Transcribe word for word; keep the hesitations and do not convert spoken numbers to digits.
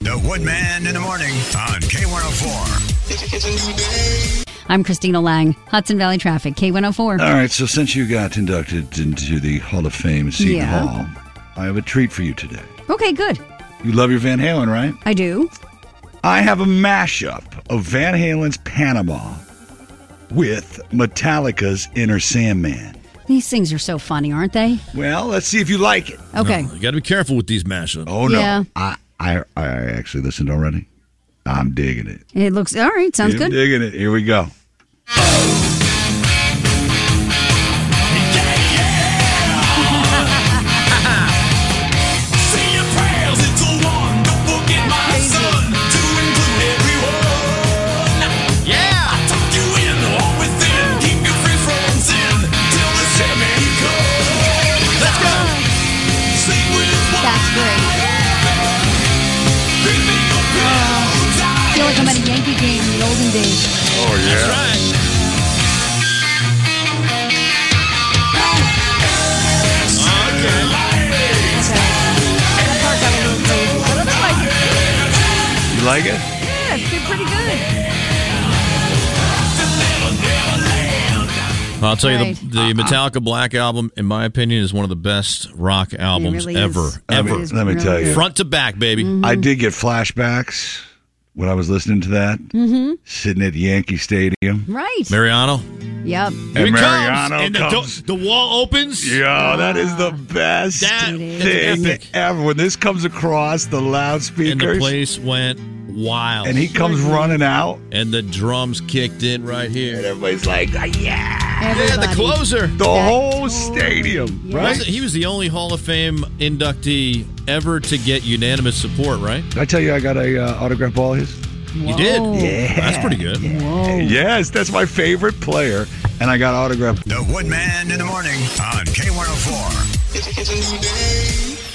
The Woodman in the Morning on K one oh four. It's a new day. I'm Christina Lang, Hudson Valley Traffic, K one oh four. All right, so since you got inducted into the Hall of Fame, Seton Yeah. Hall, I have a treat for you today. Okay, good. You love your Van Halen, right? I do. I have a mashup of Van Halen's Panama with Metallica's Inner Sandman. These things are so funny, aren't they? Well, let's see if you like it. Okay. No, you got to be careful with these mashups. Oh, no. Yeah. I, I, I actually listened already. I'm digging it. It looks, all right, sounds I'm good. digging it. Here we go. I feel like I'm at a Yankee game in the olden days. Oh, yeah. That's right. That part got a little crazy, but I like it. You like it? Yeah, it's been pretty good. I'll tell you, Right. the, the Metallica Black Album, in my opinion, is one of the best rock albums really is. ever. I Ever. mean, let me really tell you. good. Front to back, baby. Mm-hmm. I did get flashbacks when I was listening to that, mm-hmm. sitting at Yankee Stadium. Right. Mariano. Yep. Here he Mariano comes. And the, comes. do- the wall opens. Yo, that is the best That- thing that's epic. ever. When this comes across the loudspeakers, And the place went wild. and he comes running out, And the drums kicked in right and here. everybody's like, yeah. Yeah, Everybody. the closer. The whole stadium, Yeah. right? Wasn't- He was the only Hall of Fame inductee ever to get unanimous support, right? Did I tell you I got a uh, autograph ball of his? You did? Yeah. That's pretty good. Whoa. Yes, that's my favorite player, and I got autographed. The Woodman in the Morning on K one oh four. It's a new day.